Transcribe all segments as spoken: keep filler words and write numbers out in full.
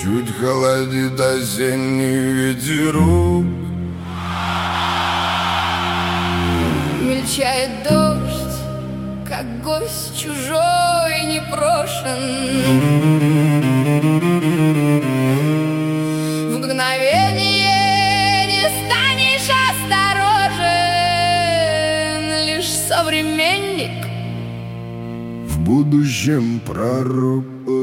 Чуть холодит осенний ветерок. Мельчает дождь, как гость чужой непрошен. В мгновение не станешь осторожен. Лишь современник, в будущем пророк.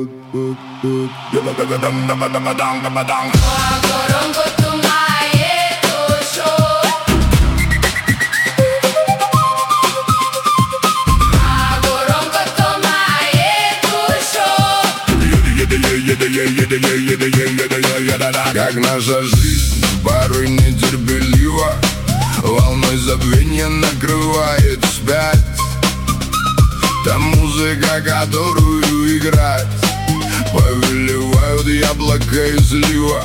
Как наша жизнь порой нетерпелива, волной забвения накрывает вспять. Та музыка, которую играть повелевают яблоко и слива.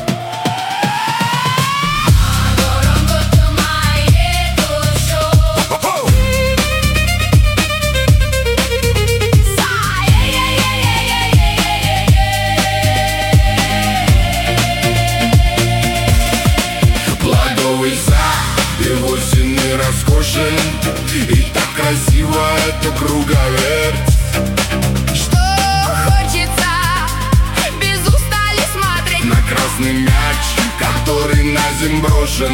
Его сильный роскошен, и так красиво это круговерть, что хочется без устали смотреть на красный мяч, который на земь брошен.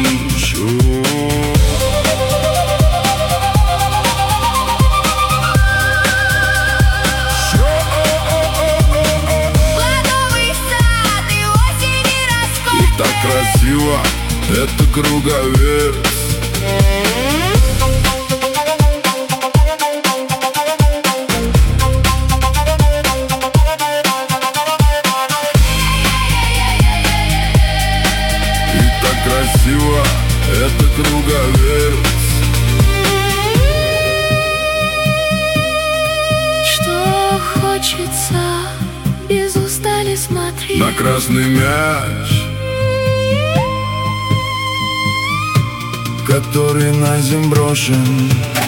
Плодовый сад и осень и роскошь, и так красиво это круговерть. И так красиво это круговерть, что хочется без устали смотреть на красный мяч, который на земь брошен.